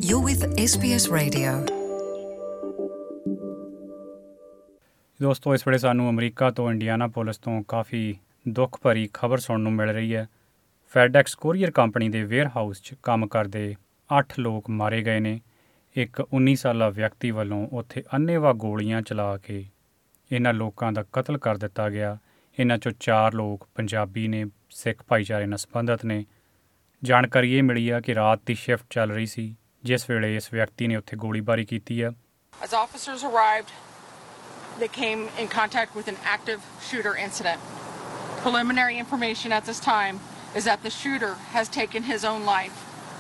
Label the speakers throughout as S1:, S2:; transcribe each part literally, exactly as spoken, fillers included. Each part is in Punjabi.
S1: You're with S B S Radio.
S2: ਦੋਸਤੋ, ਇਸ ਵੇਲੇ ਸਾਨੂੰ ਅਮਰੀਕਾ ਤੋਂ ਇੰਡੀਆਨਾਪੋਲਿਸ ਤੋਂ ਕਾਫੀ ਦੁੱਖ ਭਰੀ ਖਬਰ ਸੁਣਨ ਨੂੰ ਮਿਲ ਰਹੀ ਹੈ। ਫੈਡਐਕਸ ਕੋਰੀਅਰ ਕੰਪਨੀ ਦੇ ਵੇਅਰ ਹਾਊਸ 'ਚ ਕੰਮ ਕਰਦੇ ਅੱਠ ਲੋਕ ਮਾਰੇ ਗਏ ਨੇ। ਇੱਕ ਉੱਨੀ ਸਾਲਾ ਵਿਅਕਤੀ ਵੱਲੋਂ ਉੱਥੇ ਅੰਨ੍ਹੇਵਾਹ ਗੋਲੀਆਂ ਚਲਾ ਕੇ ਇਹਨਾਂ ਲੋਕਾਂ ਦਾ ਕਤਲ ਕਰ ਦਿੱਤਾ ਗਿਆ। ਇਹਨਾਂ 'ਚੋਂ ਚਾਰ ਲੋਕ ਪੰਜਾਬੀ ਨੇ, ਸਿੱਖ ਭਾਈਚਾਰੇ ਨਾਲ ਸੰਬੰਧਿਤ ਨੇ। ਜਾਣਕਾਰੀ ਇਹ ਮਿਲੀ ਆ ਕਿ ਰਾਤ ਦੀ ਸ਼ਿਫਟ ਚੱਲ ਰਹੀ ਸੀ ਜਿਸ ਵੇਲੇ ਇਸ ਵਿਅਕਤੀ ਨੇ ਉੱਥੇ ਗੋਲੀਬਾਰੀ ਕੀਤੀ ਆ।
S3: As officers arrived, they came in contact with an active shooter incident. Preliminary information at this time is that the shooter has taken his own life.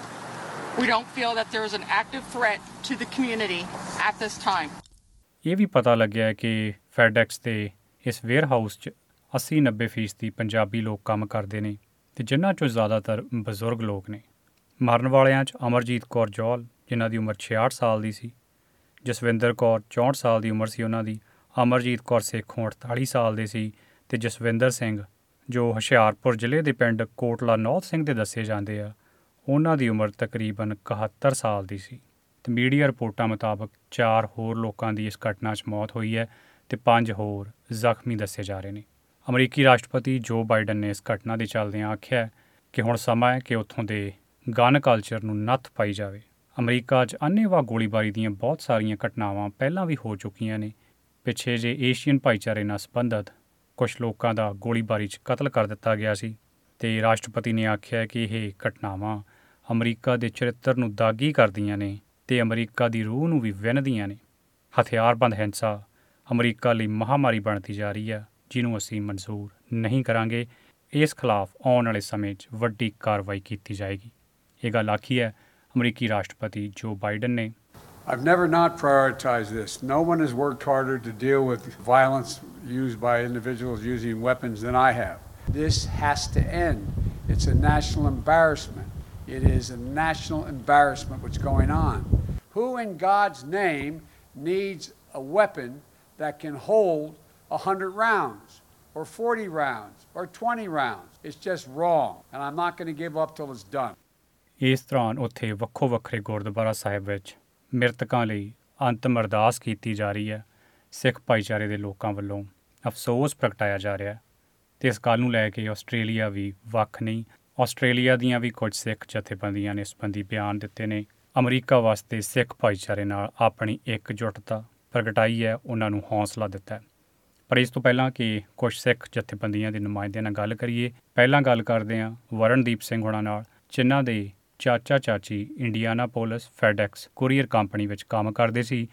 S3: We don't feel that there is an active threat to the community at this time.
S2: ਇਹ ਵੀ ਪਤਾ ਲੱਗਿਆ ਕਿ ਫੈਡਐਕਸ ਦੇ ਇਸ ਵੇਅਰ ਹਾਊਸ 'ਚ ਅੱਸੀ ਨੱਬੇ ਫੀਸਦੀ ਪੰਜਾਬੀ ਲੋਕ ਕੰਮ ਕਰਦੇ ਨੇ ਅਤੇ ਜਿਨ੍ਹਾਂ 'ਚੋਂ ਜ਼ਿਆਦਾਤਰ ਬਜ਼ੁਰਗ ਲੋਕ ਨੇ। ਮਰਨ ਵਾਲਿਆਂ 'ਚ ਅਮਰਜੀਤ ਕੌਰ ਜੌਹਲ, ਜਿਨ੍ਹਾਂ ਦੀ ਉਮਰ ਛਿਆਹਠ ਸਾਲ ਦੀ ਸੀ, ਜਸਵਿੰਦਰ ਕੌਰ ਚੌਂਹਠ ਸਾਲ ਦੀ ਉਮਰ ਸੀ ਉਹਨਾਂ ਦੀ, ਅਮਰਜੀਤ ਕੌਰ ਸੇਖੋਂ ਅਠਤਾਲੀ ਸਾਲ ਦੇ ਸੀ ਅਤੇ ਜਸਵਿੰਦਰ ਸਿੰਘ ਜੋ ਹੁਸ਼ਿਆਰਪੁਰ ਜ਼ਿਲ੍ਹੇ ਦੇ ਪਿੰਡ ਕੋਟਲਾ ਨੌਧ ਸਿੰਘ ਦੇ ਦੱਸੇ ਜਾਂਦੇ ਆ, ਉਹਨਾਂ ਦੀ ਉਮਰ ਤਕਰੀਬਨ ਇਕਹੱਤਰ ਸਾਲ ਦੀ ਸੀ। ਅਤੇ ਮੀਡੀਆ ਰਿਪੋਰਟਾਂ ਮੁਤਾਬਕ ਚਾਰ ਹੋਰ ਲੋਕਾਂ ਦੀ ਇਸ ਘਟਨਾ 'ਚ ਮੌਤ ਹੋਈ ਹੈ ਅਤੇ ਪੰਜ ਹੋਰ ਜ਼ਖਮੀ ਦੱਸੇ ਜਾ ਰਹੇ ਨੇ। ਅਮਰੀਕੀ ਰਾਸ਼ਟਰਪਤੀ ਜੋ ਬਾਈਡਨ ਨੇ ਇਸ ਘਟਨਾ ਦੇ ਚੱਲਦਿਆਂ ਆਖਿਆ ਕਿ ਹੁਣ ਸਮਾਂ ਹੈ ਕਿ ਉੱਥੋਂ ਦੇ ਗਨ ਕਲਚਰ ਨੂੰ ਨੱਥ ਪਾਈ ਜਾਵੇ। ਅਮਰੀਕਾ 'ਚ ਅੰਨ੍ਹੇਵਾਹ ਗੋਲੀਬਾਰੀ ਦੀਆਂ ਬਹੁਤ ਸਾਰੀਆਂ ਘਟਨਾਵਾਂ ਪਹਿਲਾਂ ਵੀ ਹੋ ਚੁੱਕੀਆਂ ਨੇ। ਪਿੱਛੇ ਜੇ ਏਸ਼ੀਅਨ ਭਾਈਚਾਰੇ ਨਾਲ ਸੰਬੰਧਿਤ ਕੁਛ ਲੋਕਾਂ ਦਾ ਗੋਲੀਬਾਰੀ 'ਚ ਕਤਲ ਕਰ ਦਿੱਤਾ ਗਿਆ ਸੀ ਅਤੇ ਰਾਸ਼ਟਰਪਤੀ ਨੇ ਆਖਿਆ ਕਿ ਇਹ ਘਟਨਾਵਾਂ ਅਮਰੀਕਾ ਦੇ ਚਰਿੱਤਰ ਨੂੰ ਦਾਗੀ ਕਰਦੀਆਂ ਨੇ ਅਤੇ ਅਮਰੀਕਾ ਦੀ ਰੂਹ ਨੂੰ ਵੀ ਵਿੰਨ੍ਹਦੀਆਂ ਨੇ। ਹਥਿਆਰਬੰਦ ਹਿੰਸਾ ਅਮਰੀਕਾ ਲਈ ਮਹਾਂਮਾਰੀ ਬਣਦੀ ਜਾ ਰਹੀ ਹੈ ਜਿਹਨੂੰ ਅਸੀਂ ਮਨਜ਼ੂਰ ਨਹੀਂ ਕਰਾਂਗੇ। ਇਸ ਖਿਲਾਫ ਆਉਣ ਵਾਲੇ ਸਮੇਂ 'ਚ ਵੱਡੀ ਕਾਰਵਾਈ ਕੀਤੀ ਜਾਏਗੀ। ਇਹ ਗੱਲ ਆਖੀ ਹੈ ਅਮਰੀਕੀ ਰਾਸ਼ਟਰਪਤੀ ਜੋ ਬਾਈਡਨ ਨੇ।
S4: I've never not prioritized this. No one has worked harder to deal with violence used by individuals using weapons than I have. This has to end. It's a national embarrassment. It is a national embarrassment what's going on. Who in God's name needs a weapon that can hold one hundred rounds or forty rounds or twenty rounds? It's just wrong. And I'm not going to give up till it's done.
S2: ਇਸ ਦੌਰਾਨ ਉੱਥੇ ਵੱਖੋ ਵੱਖਰੇ ਗੁਰਦੁਆਰਾ ਸਾਹਿਬ ਵਿੱਚ ਮ੍ਰਿਤਕਾਂ ਲਈ ਅੰਤਮ ਅਰਦਾਸ ਕੀਤੀ ਜਾ ਰਹੀ ਹੈ। ਸਿੱਖ ਭਾਈਚਾਰੇ ਦੇ ਲੋਕਾਂ ਵੱਲੋਂ ਅਫਸੋਸ ਪ੍ਰਗਟਾਇਆ ਜਾ ਰਿਹਾ ਅਤੇ ਇਸ ਗੱਲ ਨੂੰ ਲੈ ਕੇ ਆਸਟ੍ਰੇਲੀਆ ਵੀ ਵੱਖ ਨਹੀਂ। ਆਸਟ੍ਰੇਲੀਆ ਦੀਆਂ ਵੀ ਕੁਝ ਸਿੱਖ ਜਥੇਬੰਦੀਆਂ ਨੇ ਇਸ ਸੰਬੰਧੀ ਬਿਆਨ ਦਿੱਤੇ ਨੇ। ਅਮਰੀਕਾ ਵਾਸਤੇ ਸਿੱਖ ਭਾਈਚਾਰੇ ਨਾਲ ਆਪਣੀ ਇੱਕਜੁੱਟਤਾ ਪ੍ਰਗਟਾਈ ਹੈ, ਉਹਨਾਂ ਨੂੰ ਹੌਸਲਾ ਦਿੱਤਾ। ਪਰ ਇਸ ਤੋਂ ਪਹਿਲਾਂ ਕਿ ਕੁਝ ਸਿੱਖ ਜਥੇਬੰਦੀਆਂ ਦੇ ਨੁਮਾਇੰਦਿਆਂ ਨਾਲ ਗੱਲ ਕਰੀਏ, ਪਹਿਲਾਂ ਗੱਲ ਕਰਦੇ ਹਾਂ ਵਰਨਦੀਪ ਸਿੰਘ ਹੋਣਾ ਨਾਲ, ਜਿਨ੍ਹਾਂ ਦੇ ਚਾਚਾ ਚਾਚੀ ਇੰਡੀਆਨਾਪੋਲਿਸ ਫੈਡਐਕਸ ਕੋਰੀਅਰ ਕੰਪਨੀ ਵਿੱਚ ਕੰਮ ਕਰਦੇ ਸੀ।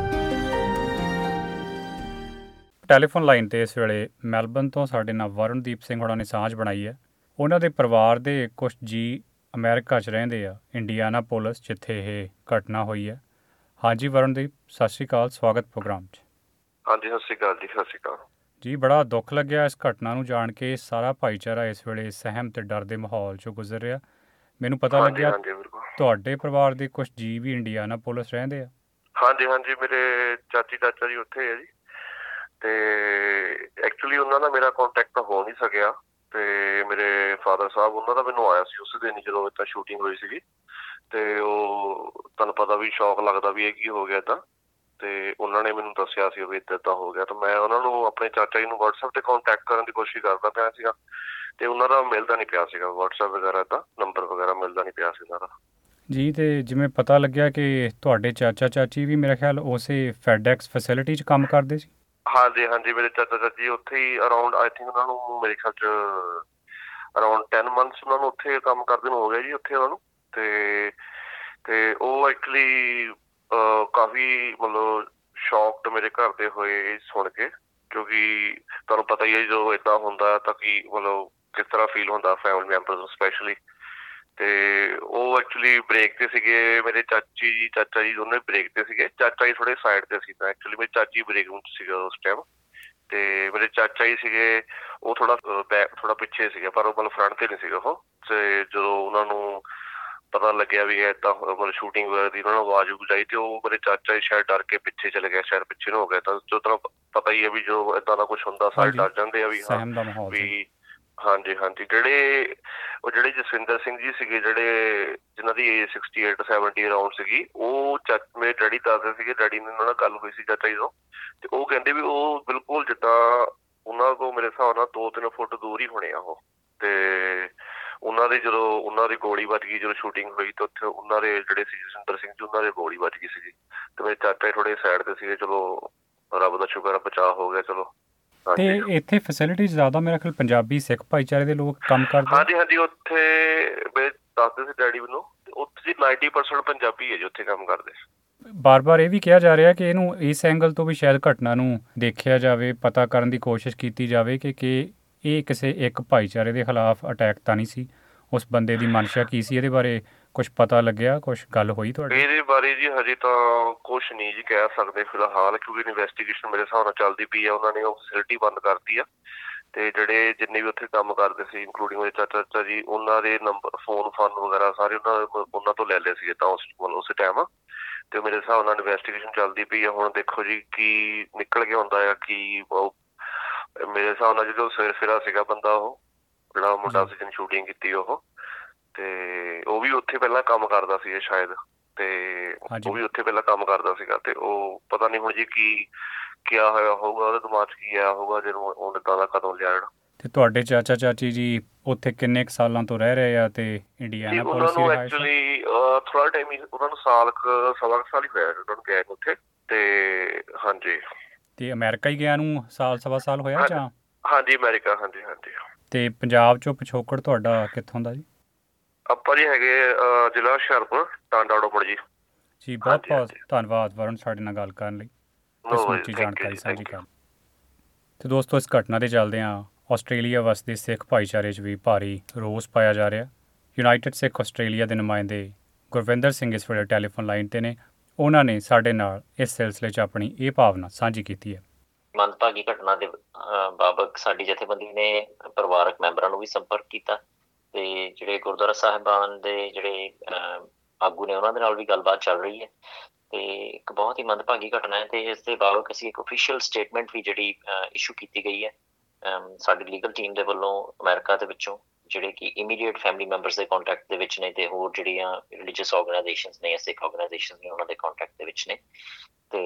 S2: ਟੈਲੀਫੋਨ ਲਾਈਨ 'ਤੇ ਇਸ ਵੇਲੇ ਮੈਲਬਨ ਤੋਂ ਸਾਡੇ ਨਾਲ ਵਰਨਦੀਪ ਸਿੰਘ ਹੋਣਾ ਨੇ ਸਾਂਝ ਬਣਾਈ ਹੈ। ਉਹਨਾਂ ਦੇ ਪਰਿਵਾਰ ਦੇ ਕੁਛ ਜੀ ਅਮਰੀਕਾ 'ਚ ਰਹਿੰਦੇ ਆ, ਇੰਡੀਆਨਾਪੋਲਿਸ, ਜਿੱਥੇ ਇਹ ਘਟਨਾ ਹੋਈ ਹੈ। ਹਾਂਜੀ ਵਰਨਦੀਪ, ਸਤਿ ਸ਼੍ਰੀ ਅਕਾਲ, ਸਵਾਗਤ ਪ੍ਰੋਗਰਾਮ 'ਚ।
S5: ਹਾਂਜੀ, ਸਤਿ ਸ਼੍ਰੀ ਅਕਾਲ ਜੀ। ਸਤਿ ਸ਼੍ਰੀ ਅਕਾਲ
S2: ਜੀ। ਬੜਾ ਦੁੱਖ ਲੱਗਿਆ ਇਸ ਘਟਨਾ ਨੂੰ ਜਾਣ ਕੇ। ਸਾਰਾ ਭਾਈਚਾਰਾ ਇਸ ਵੇਲੇ ਸਹਿਮ ਅਤੇ ਡਰ ਦੇ ਮਾਹੌਲ 'ਚੋਂ ਗੁਜ਼ਰ ਰਿਹਾ। ਮੈਨੂੰ ਪਤਾ ਲੱਗਿਆ ਤੁਹਾਡੇ ਪਰਿਵਾਰ ਦੇ ਕੁਛ ਜੀ ਵੀ ਇੰਡੀਆਨਾਪੋਲਿਸ ਰਹਿੰਦੇ ਆ।
S5: ਹਾਂਜੀ ਹਾਂਜੀ, ਮੇਰੇ ਚਾਚੀ ਚਾਚਾ ਜੀ ਉੱਥੇ ਹੈ ਜੀ। ਤੇ ਐਕਚੁਅਲੀ ਉਹਨਾਂ ਦਾ ਮੇਰਾ ਕੰਟੈਕਟ ਹੋ ਨਹੀਂ ਸਕਿਆ ਤੇ ਮੇਰੇ ਫਾਦਰ ਸਾਹਿਬ ਉਹਨਾਂ ਦਾ ਮੈਨੂੰ ਆਇਆ ਸੀ ਉਸ ਦਿਨ ਜਦੋਂ ਇੱਦਾਂ ਸ਼ੂਟਿੰਗ ਹੋਈ ਸੀਗੀ। ਤੇ ਉਹ ਤੁਹਾਨੂੰ ਪਤਾ ਵੀ ਸ਼ੌਕ ਲੱਗਦਾ ਵੀ ਇਹ ਕੀ ਹੋ ਗਿਆ ਇੱਦਾਂ। ਤੇ ਉਹਨਾਂ ਨੇ ਮੈਨੂੰ ਦੱਸਿਆ ਸੀ ਵੀ ਇੱਦਾਂ ਇੱਦਾਂ ਹੋ ਗਿਆ। ਤਾਂ ਮੈਂ ਉਹਨਾਂ ਨੂੰ ਆਪਣੇ ਚਾਚਾ ਜੀ ਨੂੰ ਵਟਸਐਪ ਤੇ ਕੰਟੈਕਟ ਕਰਨ ਦੀ ਕੋਸ਼ਿਸ਼ ਕਰਦਾ ਪਿਆ ਸੀਗਾ ਤੇ ਉਹਨਾਂ ਦਾ ਮਿਲਦਾ ਨਹੀਂ ਪਿਆ ਸੀਗਾ, ਵਟਸਐਪ ਵਗੈਰਾ ਦਾ ਨੰਬਰ ਵਗੈਰਾ ਮਿਲਦਾ ਨਹੀਂ ਪਿਆ ਸੀ ਉਹਨਾਂ ਦਾ
S2: ਜੀ। ਤੇ ਜਿਵੇਂ ਪਤਾ ਲੱਗਿਆ ਕਿ ਤੁਹਾਡੇ ਚਾਚਾ ਚਾਚੀ ਵੀ ਮੇਰੇ ਖਿਆਲ ਉਸੇ ਫੈਡਐਕਸ ਫੈਸਿਲਿਟੀ 'ਚ ਕੰਮ ਕਰਦੇ ਸੀ।
S5: ਹਾਂਜੀ ਹਾਂਜੀ, ਮੇਰੇ ਚਾਚਾ ਚਾਚੀ ਉੱਥੇ ਹੀ ਅਰਾਊਂਡ ਆਈ ਥਿੰਕ ਉਹਨਾਂ ਨੂੰ ਮੇਰੇ ਖਿਆਲ 'ਚ ਅਰਾਊਂਡ ਟੈਨ ਮੰਥਸ ਉਹਨਾਂ ਨੂੰ ਉੱਥੇ ਕੰਮ ਕਰਦੇ ਨੂੰ ਹੋ ਗਿਆ ਜੀ ਉੱਥੇ ਉਹਨਾਂ ਨੂੰ। ਤੇ ਤੇ ਉਹ ਐਕਚੁਅਲੀ ਕਾਫੀ ਮਤਲਬ ਸ਼ੌਕਡ ਮੇਰੇ ਘਰ ਦੇ ਹੋਏ ਸੁਣ ਕੇ, ਕਿਉਂਕਿ ਤੁਹਾਨੂੰ ਪਤਾ ਹੀ ਹੈ ਜਦੋਂ ਇੱਦਾਂ ਹੁੰਦਾ ਤਾਂ ਕੀ ਮਤਲਬ ਕਿਸ ਤਰ੍ਹਾਂ ਫੀਲ ਹੁੰਦਾ ਫੈਮਿਲੀ ਮੈਂਬਰਸ ਸਪੈਸ਼ਲੀ। ਤੇ ਉਹ ਐਕਚੁਅਲੀ ਬ੍ਰੇਕ ਤੇ ਸੀਗੇ, ਮੇਰੇ ਚਾਚੀ ਜੀ ਚਾਚਾ ਜੀ ਦੋਨੇ ਬ੍ਰੇਕ ਤੇ ਸੀਗੇ। ਚਾਚਾ ਜੀ ਥੋੜੇ ਸਾਈਡ ਤੇ ਸੀ ਤਾਂ ਐਕਚੁਅਲੀ ਮੇਰੀ ਚਾਚੀ ਬ੍ਰੇਕ ਰੂਮ 'ਚ ਸੀਗਾ ਉਸ ਟਾਈਮ। ਤੇ ਮੇਰੇ ਚਾਚਾ ਜੀ ਸੀਗੇ ਉਹ ਥੋੜਾ ਬੈਕ ਥੋੜਾ ਪਿੱਛੇ ਸੀਗੇ, ਪਰ ਉਹ ਮਤਲਬ ਫਰੰਟ ਤੇ ਨਹੀਂ ਸੀਗਾ ਉਹ। ਤੇ ਜਦੋਂ ਉਹਨਾਂ ਨੂੰ ਪਤਾ ਲੱਗਿਆ ਵੀ ਏਦਾਂ ਮਤਲਬ ਸ਼ੂਟਿੰਗ ਵਗੈਰਾ ਦੀ ਉਹਨਾਂ ਨੂੰ ਆਵਾਜ਼ ਉਗ ਆਈ ਤੇ ਉਹ ਮੇਰੇ ਚਾਚਾ ਜੀ ਸ਼ਾਇਦ ਡਰ ਕੇ ਪਿੱਛੇ ਚਲੇ ਗਏ, ਸ਼ਾਇਦ ਪਿੱਛੇ ਨੂੰ ਹੋ ਗਿਆ। ਤਾਂ ਜੋ ਤੁਹਾਨੂੰ ਪਤਾ ਹੀ ਹੈ ਵੀ ਜੋ ਏਦਾਂ ਦਾ ਕੁਛ ਹੁੰਦਾ ਸਾਰੇ ਡਰ ਜਾਂਦੇ ਆ ਵੀ ਹਾਂ ਵੀ ਹਾਂਜੀ ਹਾਂਜੀ, ਜਿਹੜੇ ਉਹ ਜਿਹੜੇ ਜਸਵਿੰਦਰ ਸਿੰਘ ਜੀ ਸੀਗੇ, ਜਿਹੜੇ ਜਿਨ੍ਹਾਂ ਦੀ age sixty eight seventy around ਸੀਗੀ, ਉਹ ਚਾ ਮੇਰੇ ਡੈਡੀ ਦੱਸਦੇ ਸੀਗੇ, ਡੈਡੀ ਨੇ ਉਹਨਾਂ ਨਾਲ ਗੱਲ ਹੋਈ ਸੀ ਚਾਚਾ ਜੀ ਤੋਂ, ਤੇ ਉਹ ਕਹਿੰਦੇ ਵੀ ਉਹ ਬਿਲਕੁਲ ਜਿੱਦਾਂ ਉਹਨਾਂ ਕੋਲ ਮੇਰੇ ਹਿਸਾਬ ਨਾਲ ਦੋ ਤਿੰਨ ਫੁੱਟ ਦੂਰ ਹੀ ਹੋਣੇ ਆ ਉਹ। ਤੇ ਉਹਨਾਂ ਦੇ ਜਦੋਂ ਉਹਨਾਂ ਦੀ ਗੋਲੀ ਵੱਜ ਗਈ, ਜਦੋਂ ਸ਼ੂਟਿੰਗ ਹੋਈ ਤਾਂ ਉੱਥੇ ਉਹਨਾਂ ਦੇ ਜਿਹੜੇ ਸੀ ਜਸਵਿੰਦਰ ਸਿੰਘ ਜੀ, ਉਹਨਾਂ ਦੇ ਗੋਲੀ ਵੱਜ ਗਈ ਸੀਗੀ। ਤੇ ਮੇਰੇ ਚਾਚਾ ਜੀ ਥੋੜੇ ਸਾਈਡ ਤੇ ਸੀਗੇ, ਚਲੋ ਰੱਬ ਦਾ ਸ਼ੁਕਰ ਆ ਬਚਾਅ ਹੋ ਗਿਆ। ਚਲੋ
S2: ਤੇ ਇੱਥੇ ਫੈਸਿਲਿਟੀ ਜ਼ਿਆਦਾ ਮੇਰਾ ਖਿਆਲ ਪੰਜਾਬੀ ਸਿੱਖ ਭਾਈਚਾਰੇ ਦੇ ਲੋਕ ਕੰਮ ਕਰਦੇ।
S5: ਹਾਂਜੀ ਹਾਂਜੀ, ਉੱਥੇ ਮੇਰੇ ਦੱਸਦੇ ਸੀ ਡੈਡੀ ਮੈਨੂੰ, ਉੱਥੇ ਜੀ ਨਾਈਨਟੀ ਪਰਸੈਂਟ ਪੰਜਾਬੀ ਹੈ ਜੀ ਉੱਥੇ ਕੰਮ ਕਰਦੇ।
S2: ਬਾਰ ਬਾਰ ਇਹ ਵੀ ਕਿਹਾ ਜਾ ਰਿਹਾ ਕਿ ਇਹਨੂੰ ਇਸ ਐਂਗਲ ਤੋਂ ਵੀ ਸ਼ਾਇਦ ਘਟਨਾ ਨੂੰ ਦੇਖਿਆ ਜਾਵੇ, ਪਤਾ ਕਰਨ ਦੀ ਕੋਸ਼ਿਸ਼ ਕੀਤੀ ਜਾਵੇ ਕਿ ਕਿ ਇਹ ਕਿਸੇ ਇੱਕ ਭਾਈਚਾਰੇ ਦੇ ਖਿਲਾਫ ਅਟੈਕ ਤਾਂ ਨਹੀਂ ਸੀ। ਉਸ ਬੰਦੇ ਦੀ ਮਨਸ਼ਾ ਕੀ ਸੀ, ਇਹਦੇ ਬਾਰੇ ਕੁਛ ਪਤਾ ਲੱਗਿਆ, ਕੁਛ ਗੱਲ ਹੋਈ ਤੁਹਾਡੀ?
S5: ਇਹਦੇ ਬਾਰੇ ਜੀ ਹਜੇ ਤਾਂ ਕੁਛ ਨਹੀਂ ਜੀ ਕਹਿ ਸਕਦੇ ਫਿਲਹਾਲ, ਕਿਉਂਕਿ ਇਨਵੈਸਟੀਗੇਸ਼ਨ ਮੇਰੇ ਹਿਸਾਬ ਨਾਲ ਚੱਲਦੀ ਪਈ ਆ। ਉਹਨਾਂ ਨੇ ਉਹ ਫੈਸਿਲਿਟੀ ਬੰਦ ਕਰਤੀ ਆ, ਤੇ ਜਿਹੜੇ ਜਿੰਨੇ ਵੀ ਉੱਥੇ ਕੰਮ ਕਰਦੇ ਸੀ ਇੰਕਲੂਡਿੰਗ ਮੇਰੇ ਚਾਚਾ ਚਾਚਾ ਜੀ, ਉਹਨਾਂ ਦੇ ਨੰਬਰ ਫੋਨ ਫਾਨ ਵਗੈਰਾ ਸਾਰੇ ਉਹਨਾਂ ਉਹਨਾਂ ਤੋਂ ਲੈ ਲਏ ਸੀਗੇ ਤਾਂ ਉਸ ਉਸੇ ਟਾਈਮ। ਤੇ ਮੇਰੇ ਹਿਸਾਬ ਨਾਲ ਇਨਵੈਸਟੀਗੇਸ਼ਨ ਚੱਲਦੀ ਪਈ ਆ। ਹੁਣ ਦੇਖੋ ਜੀ ਕੀ ਨਿਕਲ ਕੇ ਆਉਂਦਾ ਆ। ਕੀ ਉਹ ਮੇਰੇ ਹਿਸਾਬ ਨਾਲ ਜਦੋਂ ਸਿਰ ਫਿਰਾ ਸੀਗਾ ਬੰਦਾ, ਉਹ ਜਿਹੜਾ ਮੁੰਡਾ ਸੀ ਜਿਹਨੇ ਸ਼ੂਟਿੰਗ ਕੀਤੀ, ਉਹ ਤੇ ਉਹ ਵੀ ਉੱਥੇ ਪਹਿਲਾਂ ਕੰਮ ਕਰਦਾ ਸੀ ਸ਼ਾਇਦ, ਤੇ ਉਹ ਵੀ ਉੱਥੇ ਪਹਿਲਾਂ ਕੰਮ ਕਰਦਾ ਸੀਗਾ। ਤੇ ਉਹ ਪਤਾ ਨਹੀਂ ਹੁਣ ਜੀ ਕੀ ਕਿਆ ਹੋਇਆ ਹੋਊਗਾ, ਉਹਦੇ ਦਿਮਾਗ 'ਚ ਕੀ ਆਇਆ ਹੋਊਗਾ ਜਿਹਨੂੰ ਉਹ ਏਦਾਂ ਦਾ ਕਦਮ ਲਿਆ ਜਾਣਾ।
S2: ਤੇ ਤੁਹਾਡੇ ਚਾਚਾ ਚਾਚੀ ਜੀ ਉੱਥੇ ਕਿੰਨੇ ਕੁ ਸਾਲਾਂ ਤੋਂ ਰਹਿ ਰਹੇ ਆ? ਤੇ ਇੰਡੀਆਨਾ
S5: ਉਹਨਾਂ ਨੂੰ ਐਕਚੁਅਲੀ ਥੋੜਾ ਟਾਈਮ ਹੀ, ਉਹਨਾਂ ਨੂੰ ਸਾਲ ਕੁ ਸਵਾ ਕੁ ਸਾਲ ਹੀ ਹੋਇਆ ਉਹਨਾਂ ਨੂੰ ਗਏ ਉੱਥੇ। ਤੇ ਹਾਂਜੀ, ਤੇ
S2: ਅਮਰੀਕਾ ਹੀ ਗਿਆ ਨੂੰ ਸਾਲ ਸਵਾ ਸਾਲ ਹੋਇਆ ਜਾਂ?
S5: ਹਾਂਜੀ ਅਮਰੀਕਾ, ਹਾਂਜੀ ਹਾਂਜੀ।
S2: ਤੇ ਪੰਜਾਬ 'ਚੋਂ ਪਿਛੋਕੜ ਤੁਹਾਡਾ ਕਿੱਥੋਂ ਦਾ ਜੀ?
S5: ਆਪਾਂ ਜੀ ਹੈਗੇ ਜ਼ਿਲ੍ਹਾ ਹੁਸ਼ਿਆਰਪੁਰ, ਟਾਂਡਾ ਡੋਮੜ ਜੀ।
S2: ਜੀ ਬਹੁਤ ਬਹੁਤ ਧੰਨਵਾਦ ਵਰੁਣ ਸਾਡੇ ਨਾਲ ਗੱਲ ਕਰਨ ਲਈ, ਸਮੁੱਚੀ ਜਾਣਕਾਰੀ ਸਾਂਝੀ ਕਰਨ। ਤੇ ਦੋਸਤੋ, ਇਸ ਘਟਨਾ ਦੇ ਚੱਲਦਿਆਂ ਆਸਟ੍ਰੇਲੀਆ ਵਸਦੇ ਸਿੱਖ ਭਾਈਚਾਰੇ 'ਚ ਵੀ ਭਾਰੀ ਰੋਸ ਪਾਇਆ ਜਾ ਰਿਹਾ। ਯੂਨਾਈਟਿਡ ਸਿੱਖ ਆਸਟ੍ਰੇਲੀਆ ਦੇ ਨੁਮਾਇੰਦੇ ਗੁਰਵਿੰਦਰ ਸਿੰਘ ਇਸ ਵੇਲੇ ਟੈਲੀਫੋਨ ਲਾਈਨ 'ਤੇ ਨੇ। ਉਹਨਾਂ ਨੇ ਸਾਡੇ ਨਾਲ ਇਸ ਸਿਲਸਿਲੇ 'ਚ ਆਪਣੀ ਇਹ ਭਾਵਨਾ ਸਾਂਝੀ ਕੀਤੀ ਹੈ।
S6: ਮੰਦਭਾਗੀ ਘਟਨਾ ਦੇ ਬਾਬਤ ਸਾਡੀ ਜਥੇਬੰਦੀ ਨੇ ਪਰਿਵਾਰਕ ਮੈਂਬਰਾਂ ਨੂੰ ਵੀ ਸੰਪਰਕ ਕੀਤਾ, ਤੇ ਜਿਹੜੇ ਗੁਰਦੁਆਰਾ ਸਾਹਿਬਾਨ ਦੇ ਜਿਹੜੇ ਆਗੂ ਨੇ ਉਹਨਾਂ ਦੇ ਨਾਲ ਵੀ ਗੱਲਬਾਤ ਚੱਲ ਰਹੀ ਹੈ। ਤੇ ਇੱਕ ਬਹੁਤ ਹੀ ਮੰਦਭਾਗੀ ਘਟਨਾ ਹੈ, ਤੇ ਇਸ ਦੇ ਬਾਬਤ ਅਸੀਂ ਇੱਕ ਓਫੀਸ਼ੀਅਲ ਸਟੇਟਮੈਂਟ ਵੀ ਜਿਹੜੀ ਇਸ਼ੂ ਕੀਤੀ ਗਈ ਹੈ ਸਾਡੀ ਲੀਗਲ ਟੀਮ ਦੇ ਵੱਲੋਂ ਅਮਰੀਕਾ ਦੇ ਵਿੱਚੋਂ, ਜਿਹੜੇ ਕਿ ਇਮੀਡੀਏਟ ਫੈਮਿਲੀ ਮੈਂਬਰਸ ਦੇ ਕੰਟੈਕਟ ਦੇ ਵਿੱਚ ਨੇ, ਤੇ ਹੋਰ ਜਿਹੜੀਆਂ ਰਿਲੀਜੀਅਸ ਆਰਗੇਨਾਈਜੇਸ਼ਨਸ ਨੇ, ਸਿੱਖ ਆਰਗੇਨਾਈਜੇਸ਼ਨਸ ਨੇ, ਉਹਨਾਂ ਦੇ ਕੰਟੈਕਟ ਦੇ ਵਿੱਚ ਨੇ। ਤੇ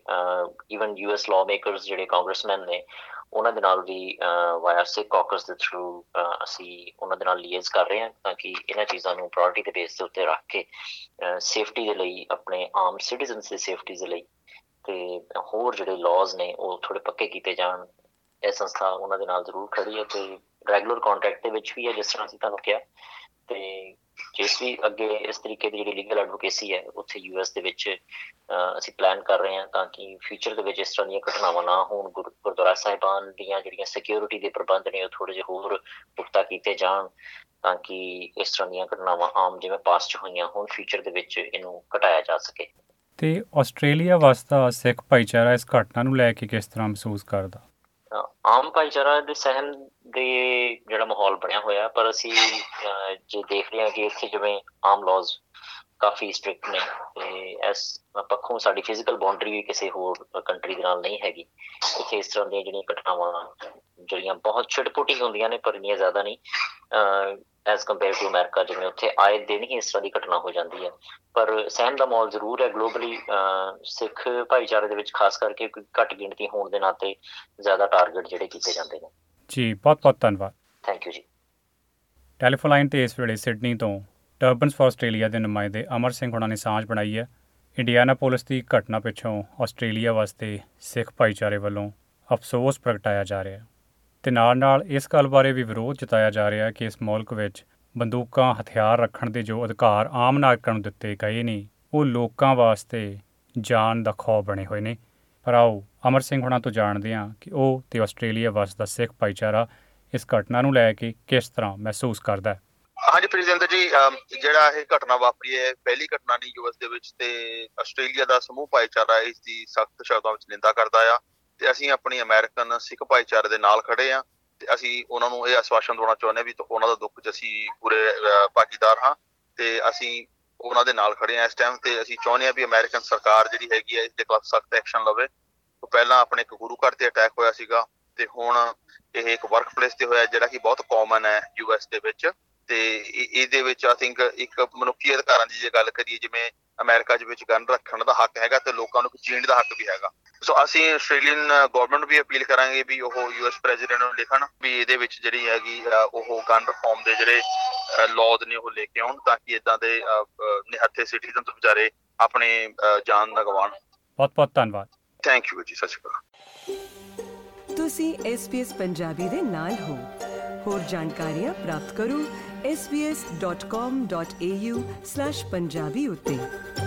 S6: even U S lawmakers ਜਿਹੜੇ ਕਾਂਗਰਸਮੈਨ ਨੇ, ਉਹਨਾਂ ਦੇ ਨਾਲ ਵੀ ਵਾਇਆ ਸਿੱਖ ਕਾਕਸ ਦੇ ਥਰੂ ਅਸੀਂ ਉਹਨਾਂ ਦੇ ਨਾਲ ਲੀਏਜ਼ ਕਰ ਰਹੇ ਹਾਂ, ਤਾਂ ਕਿ ਇਹਨਾਂ ਚੀਜ਼ਾਂ ਨੂੰ ਪ੍ਰਾਇਓਰਟੀ ਦੇ ਬੇਸ ਦੇ ਉੱਤੇ ਰੱਖ ਕੇ ਸੇਫਟੀ ਦੇ ਲਈ, ਆਪਣੇ ਆਮ ਸਿਟੀਜ਼ਨਸ ਦੀ ਸੇਫਟੀ ਦੇ ਲਈ, ਤੇ ਹੋਰ ਜਿਹੜੇ ਲਾਜ਼ ਨੇ ਉਹ ਥੋੜ੍ਹੇ ਪੱਕੇ ਕੀਤੇ ਜਾਣ। ਇਹ ਸੰਸਥਾ ਉਹਨਾਂ ਦੇ ਨਾਲ ਜ਼ਰੂਰ ਖੜੀ ਹੈ, ਤੇ ਰੈਗੂਲਰ ਕੰਟੈਕਟ ਦੇ ਵਿੱਚ ਵੀ ਹੈ, ਜਿਸ ਤਰ੍ਹਾਂ ਅਸੀਂ ਤੁਹਾਨੂੰ ਕਿਹਾ। ਤੇ ਜਿਸ ਵੀ ਅੱਗੇ ਇਸ ਤਰੀਕੇ ਦੀ ਜਿਹੜੀ ਲੀਗਲ ਐਡਵੋਕੇਸੀ ਹੈ ਉੱਥੇ ਯੂ ਐਸ ਦੇ ਵਿੱਚ ਅਸੀਂ ਪਲਾਨ ਕਰ ਰਹੇ ਹਾਂ, ਤਾਂ ਕਿ ਫਿਊਚਰ ਦੇ ਵਿੱਚ ਇਸ ਤਰ੍ਹਾਂ ਦੀਆਂ ਘਟਨਾਵਾਂ ਨਾ ਹੋਣ। ਗੁਰ ਗੁਰਦੁਆਰਾ ਸਾਹਿਬਾਨ ਦੀਆਂ ਜਿਹੜੀਆਂ ਸਿਕਿਉਰਿਟੀ ਦੇ ਪ੍ਰਬੰਧ ਨੇ ਉਹ ਥੋੜ੍ਹੇ ਜਿਹੇ ਹੋਰ ਪੁਖਤਾ ਕੀਤੇ ਜਾਣ, ਤਾਂ ਕਿ ਇਸ ਤਰ੍ਹਾਂ ਦੀਆਂ ਘਟਨਾਵਾਂ ਆਮ ਜਿਵੇਂ ਪਾਸਟ 'ਚ ਹੋਈਆਂ ਹੁਣ, ਫਿਊਚਰ ਦੇ ਵਿੱਚ ਇਹਨੂੰ ਘਟਾਇਆ ਜਾ ਸਕੇ।
S2: ਤੇ ਆਸਟ੍ਰੇਲੀਆ ਵਸਦਾ ਸਿੱਖ ਭਾਈਚਾਰਾ ਇਸ ਘਟਨਾ ਨੂੰ ਲੈ ਕੇ ਕਿਸ ਤਰ੍ਹਾਂ ਮਹਿਸੂਸ ਕਰਦਾ?
S6: ਆਮ ਭਾਈਚਾਰਾ ਦੇ ਸਹਿਮ ਦੇ ਜਿਹੜਾ ਮਾਹੌਲ ਬਣਿਆ ਹੋਇਆ, ਪਰ ਅਸੀਂ ਜੇ ਦੇਖ ਰਹੇ ਹਾਂ ਕਿ ਇੱਥੇ ਜਿਵੇਂ ਆਮ ਲਾਜ਼ ਕਾਫੀ ਸਟ੍ਰਿਕਟ ਨੇ, ਤੇ ਇਸ ਪੱਖੋਂ ਸਾਡੀ ਫਿਜ਼ੀਕਲ ਬਾਉਂਡਰੀ ਵੀ ਕਿਸੇ ਹੋਰ ਕੰਟਰੀ ਦੇ ਨਾਲ ਨਹੀਂ ਹੈਗੀ। ਇੱਥੇ ਇਸ ਤਰ੍ਹਾਂ ਦੀਆਂ ਜਿਹੜੀਆਂ ਘਟਨਾਵਾਂ ਜਿਹੜੀਆਂ ਬਹੁਤ ਛਿਟਪੁਟੀ ਹੁੰਦੀਆਂ ਨੇ, ਪਰ ਇੰਨੀਆਂ ਜ਼ਿਆਦਾ ਨਹੀਂ ਐਜ਼ ਕੰਪੇਅਰ ਟੂ ਅਮਰੀਕਾ, ਜਿਵੇਂ ਉੱਥੇ ਆਏ ਦਿਨ ਹੀ ਇਸ ਤਰ੍ਹਾਂ ਦੀ ਘਟਨਾ ਹੋ ਜਾਂਦੀ ਹੈ। ਪਰ ਸਹਿਮ ਦਾ ਮਾਹੌਲ ਜ਼ਰੂਰ ਹੈ ਗਲੋਬਲੀ, ਸਿੱਖ ਭਾਈਚਾਰੇ ਦੇ ਵਿੱਚ ਖਾਸ ਕਰਕੇ ਘੱਟ ਗਿਣਤੀ ਹੋਣ ਦੇ ਨਾਤੇ ਜ਼ਿਆਦਾ ਟਾਰਗੇਟ ਜਿਹੜੇ ਕੀਤੇ ਜਾਂਦੇ ਨੇ।
S2: ਜੀ ਬਹੁਤ ਬਹੁਤ ਧੰਨਵਾਦ।
S6: ਥੈਂਕ ਯੂ ਜੀ।
S2: ਟੈਲੀਫੋਨ ਲਾਈਨ 'ਤੇ ਇਸ ਵੇਲੇ ਸਿਡਨੀ ਤੋਂ ਟਰਬਨਸ ਫਾਰ ਆਸਟ੍ਰੇਲੀਆ ਦੇ ਨੁਮਾਇੰਦੇ ਅਮਰ ਸਿੰਘ ਹੋਣਾ ਨੇ ਸਾਂਝ ਬਣਾਈ ਹੈ। ਇੰਡੀਆਨਾ ਪੋਲਿਸ ਦੀ ਘਟਨਾ ਪਿੱਛੋਂ ਆਸਟ੍ਰੇਲੀਆ ਵਾਸਤੇ ਸਿੱਖ ਭਾਈਚਾਰੇ ਵੱਲੋਂ ਅਫਸੋਸ ਪ੍ਰਗਟਾਇਆ ਜਾ ਰਿਹਾ, ਅਤੇ ਨਾਲ ਨਾਲ ਇਸ ਗੱਲ ਬਾਰੇ ਵੀ ਵਿਰੋਧ ਜਤਾਇਆ ਜਾ ਰਿਹਾ ਕਿ ਇਸ ਮੁਲਕ ਵਿੱਚ ਬੰਦੂਕਾਂ, ਹਥਿਆਰ ਰੱਖਣ ਦੇ ਜੋ ਅਧਿਕਾਰ ਆਮ ਨਾਗਰਿਕਾਂ ਨੂੰ ਦਿੱਤੇ ਗਏ ਨੇ, ਉਹ ਲੋਕਾਂ ਵਾਸਤੇ ਜਾਨ ਦਾ ਖੌਅ ਬਣੇ ਹੋਏ ਨੇ। ਪਰ ਆਓ ਅਮਰ ਸਿੰਘ ਹੋਣਾ ਤੋਂ ਜਾਣਦੇ ਹਾਂ ਕਿ ਉਹ ਅਤੇ ਆਸਟ੍ਰੇਲੀਆ ਵਸਦਾ ਸਿੱਖ ਭਾਈਚਾਰਾ ਇਸ ਘਟਨਾ ਨੂੰ ਲੈ ਕੇ ਕਿਸ ਤਰ੍ਹਾਂ ਮਹਿਸੂਸ ਕਰਦਾ ਹੈ।
S7: ਹਾਂਜੀ ਪ੍ਰੀਤਿੰਦਰ ਜੀ, ਜਿਹੜਾ ਇਹ ਘਟਨਾ ਵਾਪਰੀ ਹੈ ਪਹਿਲੀ ਘਟਨਾ ਨਹੀਂ ਯੂ ਐਸ ਦੇ ਵਿੱਚ, ਤੇ ਆਸਟ੍ਰੇਲੀਆ ਦਾ ਸਮੂਹ ਭਾਈਚਾਰਾ ਇਸ ਦੀ ਸਖਤ ਸ਼ਬਦਾਂ ਵਿੱਚ ਨਿੰਦਾ ਕਰਦਾ ਆ, ਤੇ ਅਸੀਂ ਆਪਣੀ ਅਮਰੀਕਨ ਸਿੱਖ ਭਾਈਚਾਰੇ ਦੇ ਨਾਲ ਖੜੇ ਹਾਂ, ਤੇ ਅਸੀਂ ਉਹਨਾਂ ਨੂੰ ਇਹ ਆਸ਼ਵਾਸਨ ਦੇਣਾ ਚਾਹੁੰਦੇ ਹਾਂ ਵੀ ਉਹਨਾਂ ਦਾ ਦੁੱਖ 'ਚ ਅਸੀਂ ਪੂਰੇ ਭਾਗੀਦਾਰ ਹਾਂ, ਤੇ ਅਸੀਂ ਉਹਨਾਂ ਦੇ ਨਾਲ ਖੜੇ ਹਾਂ ਇਸ ਟਾਈਮ। ਤੇ ਅਸੀਂ ਚਾਹੁੰਦੇ ਹਾਂ ਵੀ ਅਮਰੀਕਨ ਸਰਕਾਰ ਜਿਹੜੀ ਹੈਗੀ ਹੈ ਇਸ ਦੇ ਖਿਲਾਫ ਸਖਤ ਐਕਸ਼ਨ ਲਵੇ। ਪਹਿਲਾਂ ਆਪਣੇ ਇੱਕ ਗੁਰੂ ਘਰ ਤੇ ਅਟੈਕ ਹੋਇਆ ਸੀਗਾ, ਤੇ ਹੁਣ ਇਹ ਇੱਕ ਵਰਕ ਪਲੇਸ ਤੇ ਹੋਇਆ ਜਿਹੜਾ ਕਿ ਬਹੁਤ ਕਾਮਨ ਹੈ ਯੂ ਐਸ ਦੇ ਵਿੱਚ। ਤੇ ਇਹਦੇ ਵਿੱਚ ਆਈ ਥਿੰਕ ਇੱਕ ਮਨੁੱਖੀ ਅਧਿਕਾਰਾਂ ਦੀ ਜੇ ਗੱਲ ਕਰੀਏ, ਜਿਵੇਂ ਅਮਰੀਕਾ ਦੇ ਵਿੱਚ ਗਨ ਰੱਖਣ ਦਾ ਹੱਕ ਹੈਗਾ ਤੇ ਲੋਕਾਂ ਨੂੰ ਜੀਣ ਦਾ ਹੱਕ ਵੀ ਹੈਗਾ। ਸੋ ਅਸੀਂ ਆਸਟ੍ਰੇਲੀਅਨ ਗਵਰਨਮੈਂਟ ਨੂੰ ਵੀ ਅਪੀਲ ਕਰਾਂਗੇ ਵੀ ਉਹ ਯੂ ਐਸ ਪ੍ਰੈਜ਼ੀਡੈਂਟ ਨੂੰ ਲਿਖਣ ਵੀ ਇਹਦੇ ਵਿੱਚ ਜਿਹੜੀ ਹੈਗੀ ਉਹ ਗਨ ਰਿਫਾਰਮ ਦੇ ਜਿਹੜੇ ਲਾਜ਼ ਨੇ ਉਹ ਲੈ ਕੇ ਆਉਣ, ਤਾਂ ਕਿ ਏਦਾਂ ਦੇ ਨਿਹੱਥੇ ਸਿਟੀਜ਼ਨ ਤੋਂ ਵਿਚਾਰੇ ਆਪਣੇ ਜਾਨ ਨਾ ਗਵਾਉਣ।
S2: ਬਹੁਤ ਬਹੁਤ ਧੰਨਵਾਦ।
S7: ਥੈਂਕ ਯੂ ਜੀ, ਸਤਿ ਸ਼੍ਰੀ ਅਕਾਲ।
S8: ਤੁਸੀਂ ਐਸ ਬੀ ਐਸ ਪੰਜਾਬੀ ਦੇ ਨਾਲ ਹੋ। ਹੋਰ ਜਾਣਕਾਰੀਆਂ ਪ੍ਰਾਪਤ ਕਰੋ S B S dot com dot A U slash Punjabi ਉੱਤੇ।